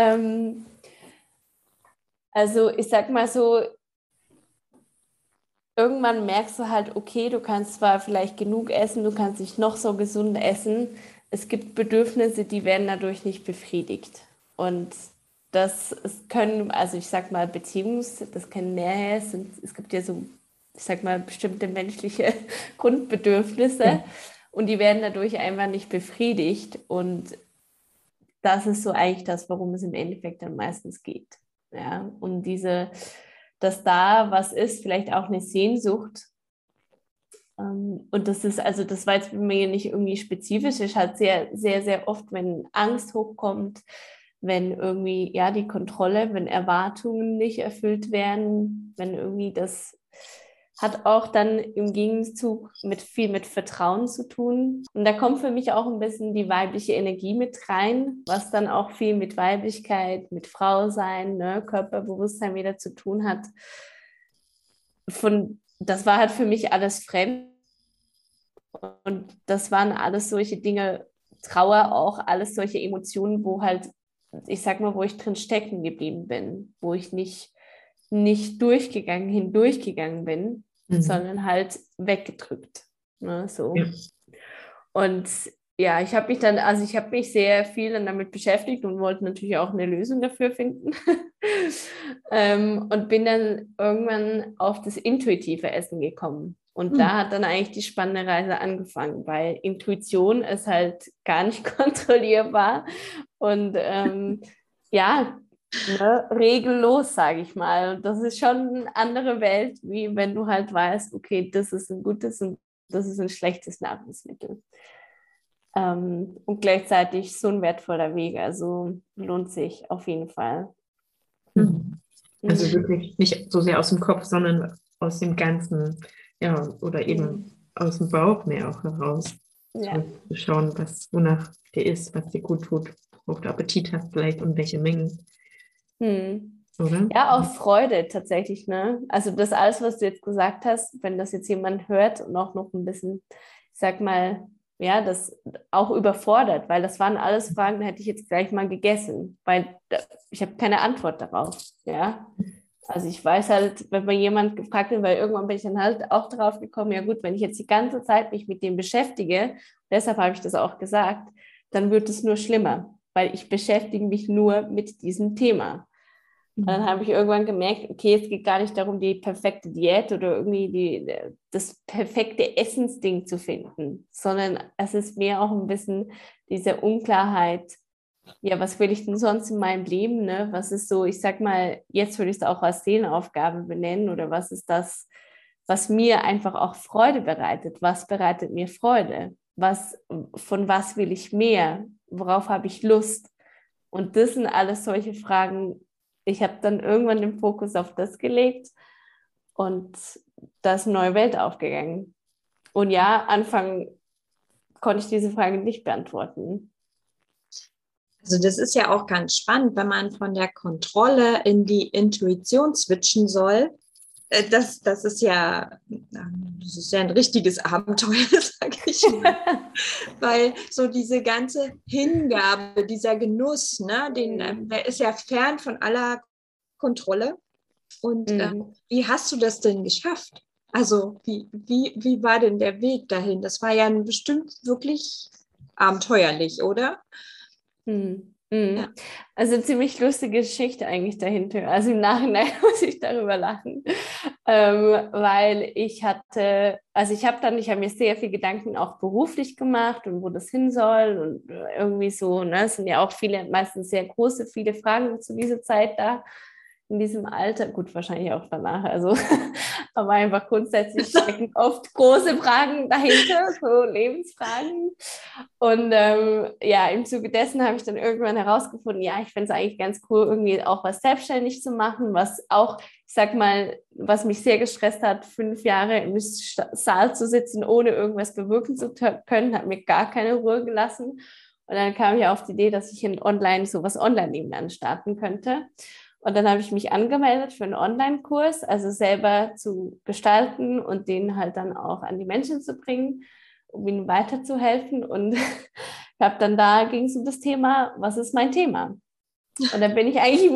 Also ich sag mal so, irgendwann merkst du halt, okay, du kannst zwar vielleicht genug essen, du kannst nicht noch so gesund essen. Es gibt Bedürfnisse, die werden dadurch nicht befriedigt. Und können, also ich sag mal, das können Nähe, es gibt ja so, ich sag mal, bestimmte menschliche Grundbedürfnisse. Ja. Und die werden dadurch einfach nicht befriedigt. Und das ist so eigentlich das, worum es im Endeffekt dann meistens geht. Ja, und dass da was ist, vielleicht auch eine Sehnsucht. Und das war jetzt bei mir nicht irgendwie spezifisch, ist halt sehr, sehr, sehr oft, wenn Angst hochkommt, wenn irgendwie, ja, die Kontrolle, wenn Erwartungen nicht erfüllt werden, wenn irgendwie das hat auch dann im Gegenzug viel mit Vertrauen zu tun. Und da kommt für mich auch ein bisschen die weibliche Energie mit rein, was dann auch viel mit Weiblichkeit, mit Frau sein, ne, Körperbewusstsein wieder zu tun hat. Das war halt für mich alles fremd. Und das waren alles solche Dinge, Trauer auch, alles solche Emotionen, wo halt, ich sag mal, wo ich drin stecken geblieben bin, wo ich nicht hindurchgegangen bin, sondern halt weggedrückt. Ne, so. Ja. Und ja, ich habe mich sehr viel dann damit beschäftigt und wollte natürlich auch eine Lösung dafür finden. Und bin dann irgendwann auf das intuitive Essen gekommen. Und da hat dann eigentlich die spannende Reise angefangen, weil Intuition ist halt gar nicht kontrollierbar und ja, ne, regellos, sage ich mal. Und das ist schon eine andere Welt, wie wenn du halt weißt, okay, das ist ein gutes und das ist ein schlechtes Nahrungsmittel. Und gleichzeitig so ein wertvoller Weg, also lohnt sich auf jeden Fall. Also wirklich nicht so sehr aus dem Kopf, sondern aus dem Ganzen, ja, oder eben aus dem Bauch mehr auch heraus. Ja. Zu schauen, wonach dir ist, was dir gut tut, ob du Appetit hast vielleicht und welche Mengen. Oder? Ja, auch Freude tatsächlich, ne? Also das alles, was du jetzt gesagt hast, wenn das jetzt jemand hört und auch noch ein bisschen, ich sag mal, ja, das auch überfordert, weil das waren alles Fragen, da hätte ich jetzt gleich mal gegessen, weil ich habe keine Antwort darauf, ja. Also ich weiß halt, wenn man jemand gefragt hat, weil irgendwann bin ich dann halt auch drauf gekommen, ja gut, wenn ich jetzt die ganze Zeit mich mit dem beschäftige, deshalb habe ich das auch gesagt, dann wird es nur schlimmer, weil ich beschäftige mich nur mit diesem Thema. Und dann habe ich irgendwann gemerkt, okay, es geht gar nicht darum, die perfekte Diät oder irgendwie das perfekte Essensding zu finden, sondern es ist mehr auch ein bisschen diese Unklarheit, ja, was will ich denn sonst in meinem Leben, ne? Was ist so, ich sag mal, jetzt würde ich es auch als Seelenaufgabe benennen oder was ist das, was mir einfach auch Freude bereitet? Was bereitet mir Freude? Von was will ich mehr? Worauf habe ich Lust? Und das sind alles solche Fragen. Ich habe dann irgendwann den Fokus auf das gelegt und da ist eine neue Welt aufgegangen. Und ja, Anfang konnte ich diese Frage nicht beantworten. Also das ist ja auch ganz spannend, wenn man von der Kontrolle in die Intuition switchen soll, das ist ja ein richtiges Abenteuer, sage ich mal. Weil so diese ganze Hingabe, dieser Genuss, ne, der ist ja fern von aller Kontrolle. Und wie hast du das denn geschafft? Also wie war denn der Weg dahin? Das war ja bestimmt wirklich abenteuerlich, oder? Ja. Also ziemlich lustige Geschichte eigentlich dahinter. Also im Nachhinein muss ich darüber lachen, weil ich habe mir sehr viel Gedanken auch beruflich gemacht und wo das hin soll und irgendwie so, ne, es sind ja auch meistens sehr viele Fragen zu dieser Zeit da, in diesem Alter, gut, wahrscheinlich auch danach, also aber einfach grundsätzlich stecken oft große Fragen dahinter, so Lebensfragen. Und im Zuge dessen habe ich dann irgendwann herausgefunden, ja, ich finde es eigentlich ganz cool, irgendwie auch was selbstständig zu machen, was auch, ich sag mal, was mich sehr gestresst hat, 5 Jahre im Saal zu sitzen, ohne irgendwas bewirken zu können, hat mir gar keine Ruhe gelassen. Und dann kam ich auf die Idee, dass ich sowas online nebenan starten könnte. Und dann habe ich mich angemeldet für einen Online-Kurs, also selber zu gestalten und den halt dann auch an die Menschen zu bringen, um ihnen weiterzuhelfen. Und da ging es um das Thema, was ist mein Thema? Und dann bin ich eigentlich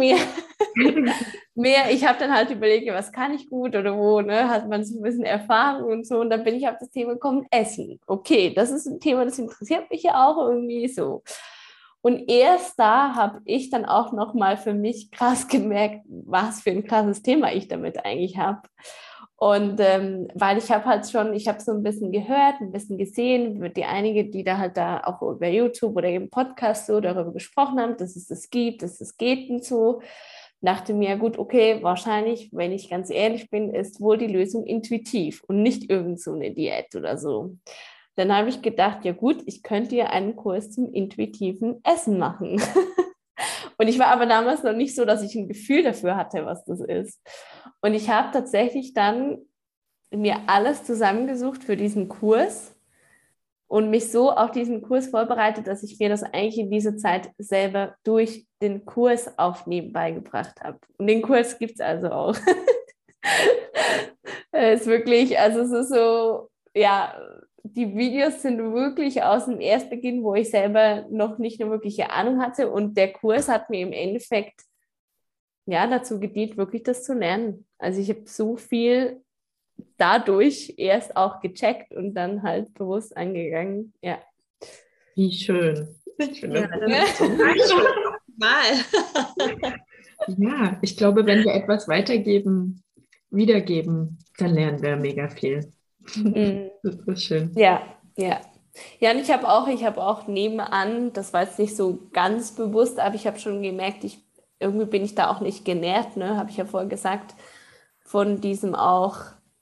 ich habe dann halt überlegt, was kann ich gut oder wo, ne, hat man so ein bisschen Erfahrung und so. Und dann bin ich auf das Thema gekommen, Essen. Okay, das ist ein Thema, das interessiert mich ja auch irgendwie so. Und erst da habe ich dann auch nochmal für mich krass gemerkt, was für ein krasses Thema ich damit eigentlich habe. Und weil ich habe so ein bisschen gehört, ein bisschen gesehen, einige, die da auch über YouTube oder im Podcast so darüber gesprochen haben, dass es das gibt, dass es geht und so. Dachte mir, gut, okay, wahrscheinlich, wenn ich ganz ehrlich bin, ist wohl die Lösung intuitiv und nicht irgend so eine Diät oder so. Dann habe ich gedacht, ja gut, ich könnte ja einen Kurs zum intuitiven Essen machen. Und ich war aber damals noch nicht so, dass ich ein Gefühl dafür hatte, was das ist. Und ich habe tatsächlich dann mir alles zusammengesucht für diesen Kurs und mich so auf diesen Kurs vorbereitet, dass ich mir das eigentlich in dieser Zeit selber durch den Kurs auf nebenbei gebracht habe. Und den Kurs gibt es also auch. Es ist wirklich, also es ist so, ja, die Videos sind wirklich aus dem Erstbeginn, wo ich selber noch nicht eine wirkliche Ahnung hatte. Und der Kurs hat mir im Endeffekt ja dazu gedient, wirklich das zu lernen. Also ich habe so viel dadurch erst auch gecheckt und dann halt bewusst angegangen. Ja. Wie schön. Ich finde das ist total schön. Mal. Ja, ich glaube, wenn wir etwas wiedergeben, dann lernen wir mega viel. Das ist schön. Ja, ja. Ja, und ich habe auch nebenan, das war jetzt nicht so ganz bewusst, aber ich habe schon gemerkt, irgendwie bin ich da auch nicht genährt, ne, habe ich ja vorher gesagt, von diesem auch,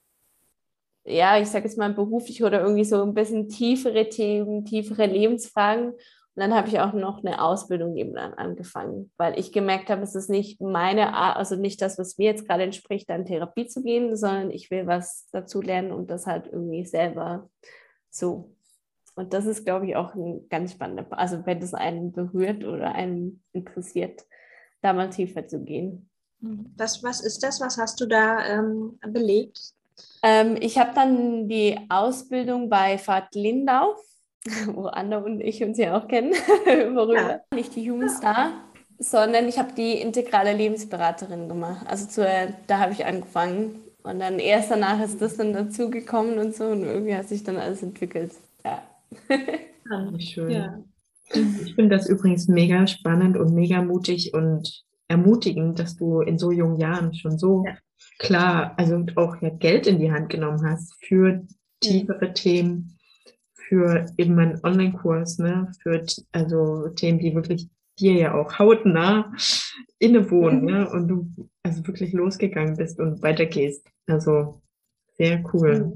ja, ich sage jetzt mal beruflich oder irgendwie so ein bisschen tiefere Themen, tiefere Lebensfragen. Und dann habe ich auch noch eine Ausbildung eben dann angefangen, weil ich gemerkt habe, es ist nicht meine Art, also nicht das, was mir jetzt gerade entspricht, an Therapie zu gehen, sondern ich will was dazu lernen und das halt irgendwie selber so. Und das ist, glaube ich, auch ein ganz spannender, also wenn es einen berührt oder einen interessiert, da mal tiefer zu gehen. Was ist das? Was hast du da belegt? Ich habe dann die Ausbildung bei Veit Lindau, wo Anna und ich uns ja auch kennen, worüber. Ja. Nicht die Human Star, sondern ich habe die integrale Lebensberaterin gemacht. Also da habe ich angefangen. Und dann erst danach ist das dann dazugekommen und so. Und irgendwie hat sich dann alles entwickelt. Ja. Schön. Ja. Ich finde das übrigens mega spannend und mega mutig und ermutigend, dass du in so jungen Jahren schon so klar, also auch ja Geld in die Hand genommen hast für tiefere Themen, für eben einen Online-Kurs, ne, für also Themen, die wirklich dir ja auch hautnah innewohnen, ne, und du also wirklich losgegangen bist und weitergehst. Also sehr cool.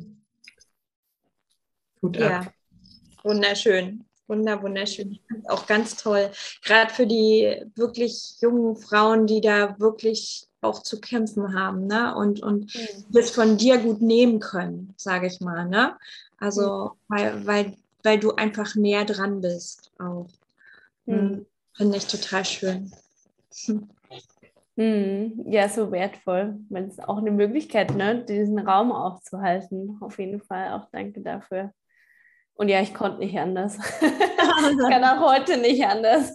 Gut ab. Wunderschön. Wunderschön. Auch ganz toll. Gerade für die wirklich jungen Frauen, die da wirklich auch zu kämpfen haben, ne? Und das von dir gut nehmen können, sage ich mal, ne? Also, weil du einfach näher dran bist auch. Finde ich total schön. Ja, so wertvoll. Wenn es auch eine Möglichkeit, ne, diesen Raum aufzuhalten. Auf jeden Fall auch danke dafür. Und ja, ich konnte nicht anders. Ich kann auch heute nicht anders.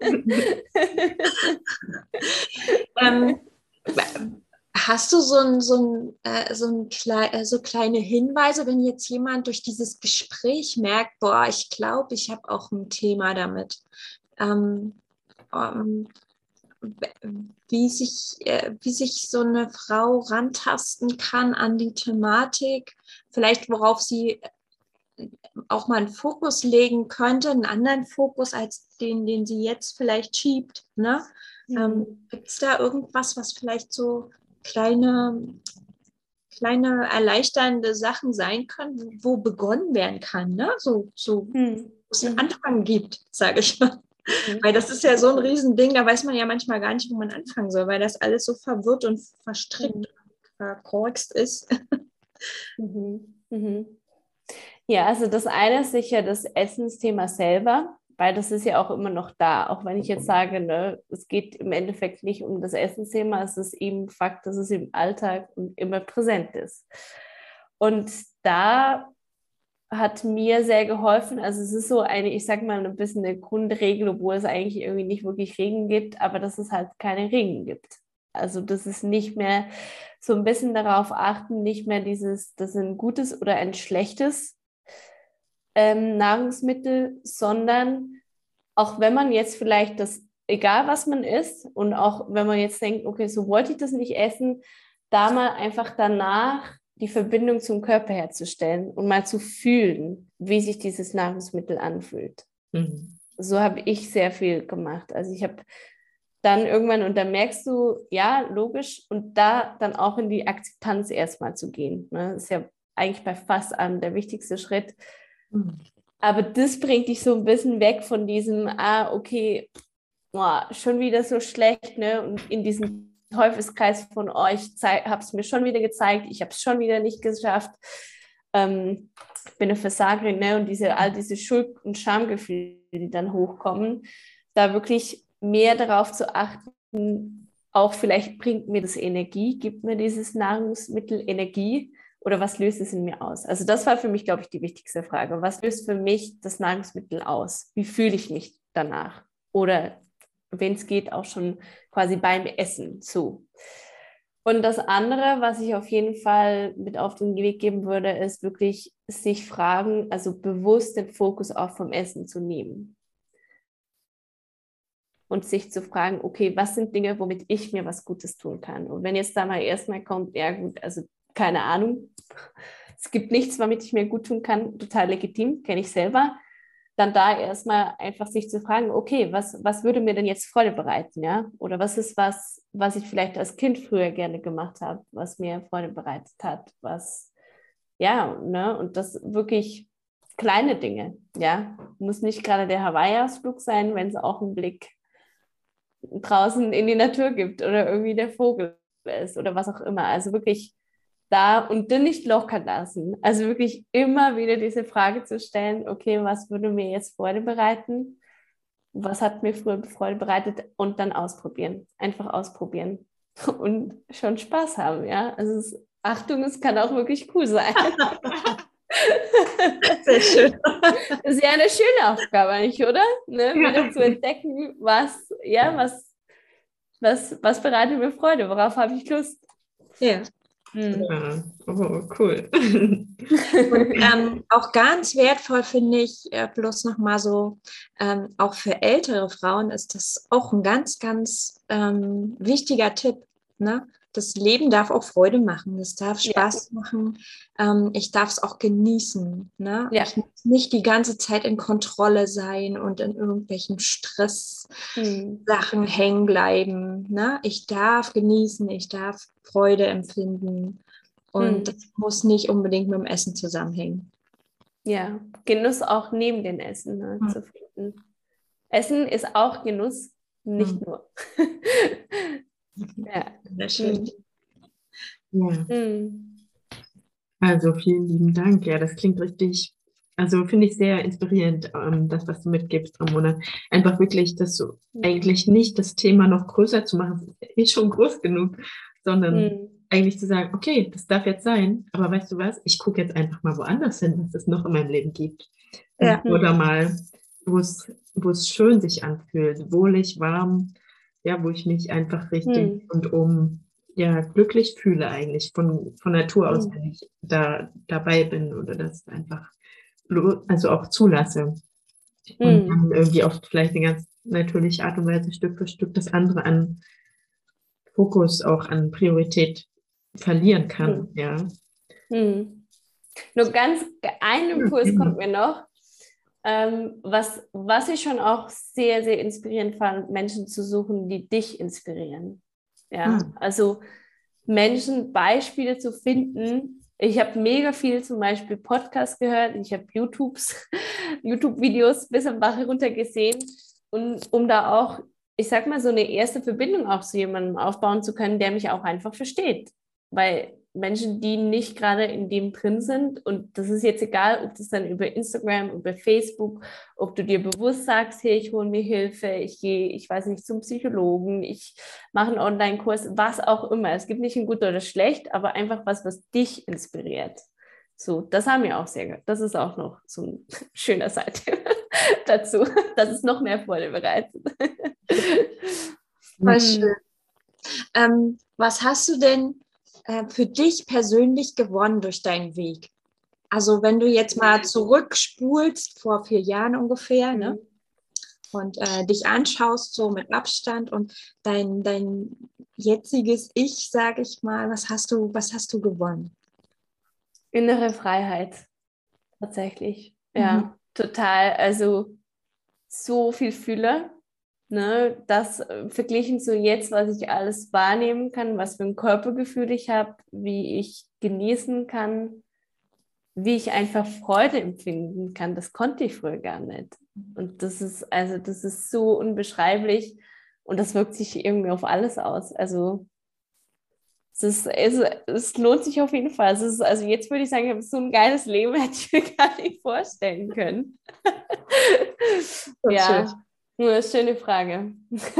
Ähm, Hast du so kleine Hinweise, wenn jetzt jemand durch dieses Gespräch merkt, boah, ich glaube, ich habe auch ein Thema damit, ähm, ähm, wie sich so eine Frau rantasten kann an die Thematik, vielleicht worauf sie auch mal einen Fokus legen könnte, einen anderen Fokus als den sie jetzt vielleicht schiebt. Ne? Gibt es da irgendwas, was vielleicht so kleine, kleine erleichternde Sachen sein können, wo begonnen werden kann? Ne? Wo es einen Anfang gibt, sage ich mal. Weil das ist ja so ein Riesending, da weiß man ja manchmal gar nicht, wo man anfangen soll, weil das alles so verwirrt und verstrickt und verkorkst ist. Ja, also das eine ist sicher das Essensthema selber, weil das ist ja auch immer noch da. Auch wenn ich jetzt sage, ne, es geht im Endeffekt nicht um das Essensthema, es ist eben Fakt, dass es im Alltag und immer präsent ist. Und da hat mir sehr geholfen. Also es ist so eine, ich sag mal, ein bisschen eine Grundregel, obwohl es eigentlich irgendwie nicht wirklich Regeln gibt, aber dass es halt keine Regeln gibt. Also dass es nicht mehr so ein bisschen darauf achten, nicht mehr dieses, das ist ein gutes oder ein schlechtes Nahrungsmittel, sondern auch wenn man jetzt vielleicht das, egal was man isst und auch wenn man jetzt denkt, okay, so wollte ich das nicht essen, da mal einfach danach die Verbindung zum Körper herzustellen und mal zu fühlen, wie sich dieses Nahrungsmittel anfühlt. So habe ich sehr viel gemacht. Also ich habe dann irgendwann, und da merkst du, ja, logisch, und da dann auch in die Akzeptanz erstmal zu gehen. Ne? Das ist ja eigentlich bei fast allem der wichtigste Schritt. Aber das bringt dich so ein bisschen weg von diesem, okay, boah, schon wieder so schlecht, ne? Und in diesem Teufelskreis von euch habe es mir schon wieder gezeigt, ich habe es schon wieder nicht geschafft. Ich bin eine Versagerin, ne? Und all diese Schuld- und Schamgefühle, die dann hochkommen, da wirklich mehr darauf zu achten, auch vielleicht bringt mir das Energie, gibt mir dieses Nahrungsmittel Energie oder was löst es in mir aus? Also das war für mich, glaube ich, die wichtigste Frage. Was löst für mich das Nahrungsmittel aus? Wie fühle ich mich danach? Oder wenn es geht, auch schon quasi beim Essen zu. Und das andere, was ich auf jeden Fall mit auf den Weg geben würde, ist wirklich sich fragen, also bewusst den Fokus auch vom Essen zu nehmen. Und sich zu fragen, okay, was sind Dinge, womit ich mir was Gutes tun kann? Und wenn jetzt da mal erstmal kommt, ja gut, also keine Ahnung, es gibt nichts, womit ich mir gut tun kann, total legitim, kenne ich selber, dann da erstmal einfach sich zu fragen, okay, was würde mir denn jetzt Freude bereiten, ja? Oder was ist was ich vielleicht als Kind früher gerne gemacht habe, was mir Freude bereitet hat, ja, ne? Und das wirklich kleine Dinge, ja? Muss nicht gerade der Hawaii-Ausflug sein, wenn es auch einen Blick draußen in die Natur gibt oder irgendwie der Vogel ist oder was auch immer. Also wirklich da und dann nicht locker lassen. Also wirklich immer wieder diese Frage zu stellen, okay, was würde mir jetzt Freude bereiten? Was hat mir früher Freude bereitet? Und dann ausprobieren. Einfach ausprobieren. Und schon Spaß haben, ja. Also Achtung, es kann auch wirklich cool sein. Sehr schön. Das ist ja eine schöne Aufgabe, nicht, oder? Ne? Wieder zu entdecken, was bereitet mir Freude, worauf habe ich Lust. Ja. Ja, oh, cool. Und auch ganz wertvoll finde ich, bloß nochmal so, auch für ältere Frauen ist das auch ein ganz, ganz wichtiger Tipp. Ne? Das Leben darf auch Freude machen, es darf Spaß machen, ich darf es auch genießen. Ne? Ja. Ich muss nicht die ganze Zeit in Kontrolle sein und in irgendwelchen Stress-Sachen hängen bleiben. Ne? Ich darf genießen, ich darf Freude empfinden. Und das muss nicht unbedingt mit dem Essen zusammenhängen. Ja, Genuss auch neben dem Essen zu finden. Essen ist auch Genuss, nicht nur. Ja. Sehr schön. Ja. Also vielen lieben Dank. Ja, das klingt richtig Also finde ich sehr inspirierend, das, was du mitgibst, Ramona. Einfach wirklich, das so eigentlich nicht das Thema noch größer zu machen, das ist eh schon groß genug, sondern Mhm. eigentlich zu sagen, okay, das darf jetzt sein, aber weißt du was, ich gucke jetzt einfach mal woanders hin, was es noch in meinem Leben gibt. Ja. Oder mal, wo es schön sich anfühlt, wohlig, warm, ja, wo ich mich einfach richtig Mhm. rundum ja, glücklich fühle eigentlich von Natur aus, Mhm. wenn ich da dabei bin oder das einfach also auch zulasse. Und Mhm. dann irgendwie auf vielleicht eine ganz natürliche Art und Weise Stück für Stück das andere an Fokus, auch an Priorität verlieren kann. Mhm. Ja. Mhm. Nur ganz ein Ja, Impuls kommt genau. mir noch, was ich schon auch sehr, sehr inspirierend fand, Menschen zu suchen, die dich inspirieren. Ja, Ah, also Menschen, Beispiele zu finden. Ich habe mega viel zum Beispiel Podcasts gehört, ich habe YouTube-Videos bis am Bach herunter gesehen und um da auch, ich sag mal, so eine erste Verbindung auch zu jemandem aufbauen zu können, der mich auch einfach versteht. Weil Menschen, die nicht gerade in dem drin sind, und das ist jetzt egal, ob das dann über Instagram, über Facebook, ob du dir bewusst sagst, hey, ich hole mir Hilfe, ich gehe, ich weiß nicht, zum Psychologen, ich mache einen Online-Kurs, was auch immer. Es gibt nicht ein gut oder schlecht, aber einfach was dich inspiriert. So, das haben wir auch sehr gehört. Das ist auch noch so ein schöner Seite dazu, dass es noch mehr Freude bereitet. Voll Hm. schön. Was hast du denn für dich persönlich gewonnen durch deinen Weg? Also wenn du jetzt mal zurückspulst vor 4 Jahren ungefähr, ne? Hm. Und dich anschaust, so mit Abstand und dein jetziges Ich, sage ich mal, was hast du gewonnen? Innere Freiheit, tatsächlich. Mhm. Ja, total. Also so viel Fülle. Ne, das verglichen zu jetzt, was ich alles wahrnehmen kann, was für ein Körpergefühl ich habe, wie ich genießen kann, wie ich einfach Freude empfinden kann, das konnte ich früher gar nicht. Und das ist so unbeschreiblich und das wirkt sich irgendwie auf alles aus. Also es lohnt sich auf jeden Fall. Also jetzt würde ich sagen, ich habe so ein geiles Leben, hätte ich mir gar nicht vorstellen können. So schön. Ja, nur eine schöne Frage.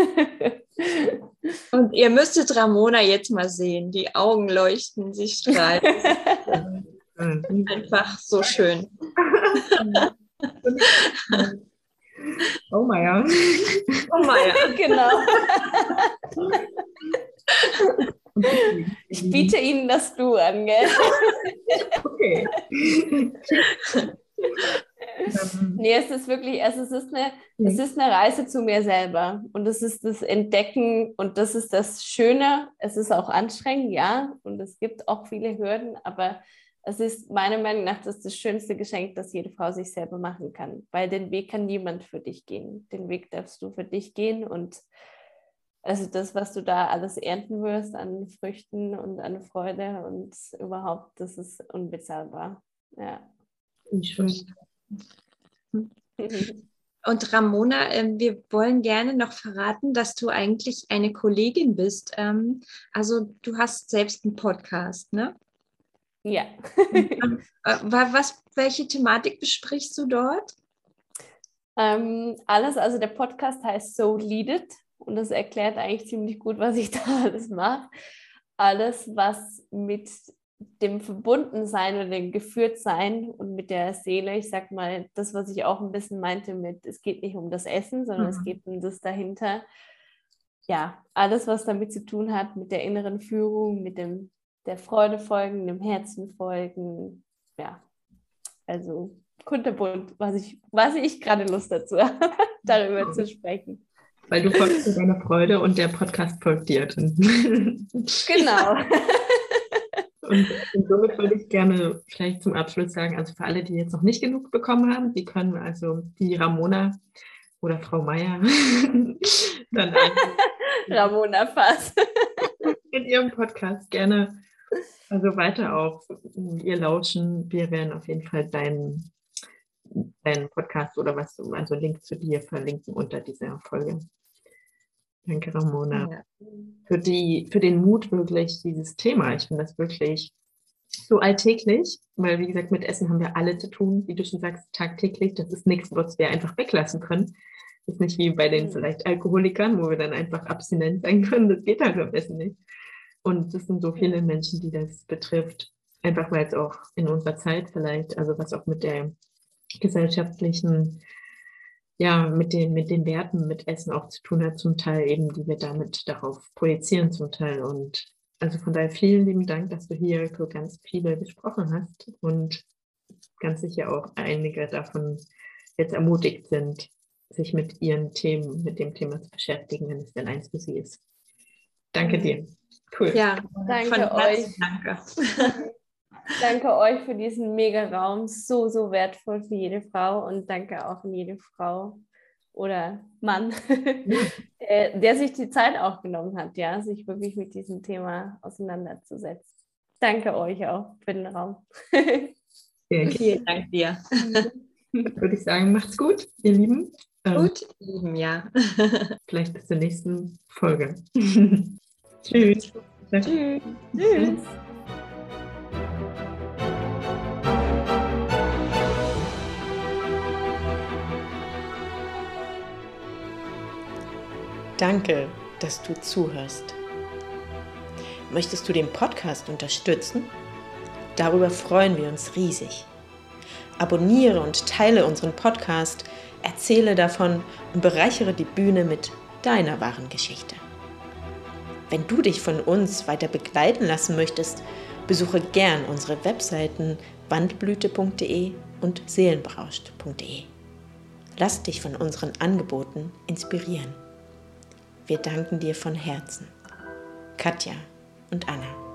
Und ihr müsstet Ramona jetzt mal sehen. Die Augen leuchten, sie strahlt. Einfach so schön. Oh Meier. Oh Maja. Genau. Ich biete Ihnen das Du an, gell? Okay. Nee, es ist wirklich, es ist eine Reise zu mir selber. Und es ist das Entdecken und das ist das Schöne. Es ist auch anstrengend, ja. Und es gibt auch viele Hürden, aber es ist meiner Meinung nach das schönste Geschenk, das jede Frau sich selber machen kann. Weil den Weg kann niemand für dich gehen. Den Weg darfst du für dich gehen und also das, was du da alles ernten wirst an Früchten und an Freude und überhaupt, das ist unbezahlbar. Ja. Wie schön. Und Ramona, wir wollen gerne noch verraten, dass du eigentlich eine Kollegin bist. Also du hast selbst einen Podcast, ne? Ja. Welche Thematik besprichst du dort? Alles, also der Podcast heißt So Lead It und das erklärt eigentlich ziemlich gut, was ich da alles mache. Alles, was mit dem Verbundensein oder dem Geführtsein und mit der Seele, ich sag mal, das, was ich auch ein bisschen meinte mit, es geht nicht um das Essen, sondern es geht um das dahinter. Ja, alles, was damit zu tun hat, mit der inneren Führung, der Freude folgen, dem Herzen folgen. Ja, also kunterbunt, was ich gerade Lust dazu habe, darüber zu sprechen. Weil du folgst dir deiner Freude und der Podcast folgt dir. Genau. Und somit würde ich gerne vielleicht zum Abschluss sagen, also für alle, die jetzt noch nicht genug bekommen haben, die können also die Ramona oder Frau Meier dann einfach Ramona Fass. in ihrem Podcast gerne also weiter auf ihr lauschen. Wir werden auf jeden Fall deinen Podcast oder was, also Link zu dir verlinken unter dieser Folge. Danke, Ramona, Ja. für den Mut wirklich, dieses Thema. Ich finde das wirklich so alltäglich, weil wie gesagt, mit Essen haben wir alle zu tun, wie du schon sagst, tagtäglich. Das ist nichts, was wir einfach weglassen können. Das ist nicht wie bei den vielleicht Alkoholikern, wo wir dann einfach abstinent sein können. Das geht halt beim Essen nicht. Und es sind so viele Menschen, die das betrifft. Einfach weil es auch in unserer Zeit vielleicht, also was auch mit der gesellschaftlichen, ja, mit den Werten, mit Essen auch zu tun hat, zum Teil eben, die wir damit darauf projizieren zum Teil. Und also von daher vielen lieben Dank, dass du hier für ganz viele gesprochen hast und ganz sicher auch einige davon jetzt ermutigt sind, sich mit ihren Themen, mit dem Thema zu beschäftigen, wenn es denn eins für sie ist. Danke dir. Cool. Ja, Danke euch. Danke. Danke euch für diesen Mega-Raum. So, so wertvoll für jede Frau und danke auch an jede Frau oder Mann, der sich die Zeit auch genommen hat, ja, sich wirklich mit diesem Thema auseinanderzusetzen. Danke euch auch für den Raum. Vielen Dank dir. Würde ich sagen, macht's gut, ihr Lieben. Gut, ihr Lieben, ja. Vielleicht bis zur nächsten Folge. Tschüss. Tschüss. Tschüss. Danke, dass du zuhörst. Möchtest du den Podcast unterstützen? Darüber freuen wir uns riesig. Abonniere und teile unseren Podcast, erzähle davon und bereichere die Bühne mit deiner wahren Geschichte. Wenn du dich von uns weiter begleiten lassen möchtest, besuche gern unsere Webseiten wandblüte.de und seelenberauscht.de. Lass dich von unseren Angeboten inspirieren. Wir danken dir von Herzen. Katja und Anna.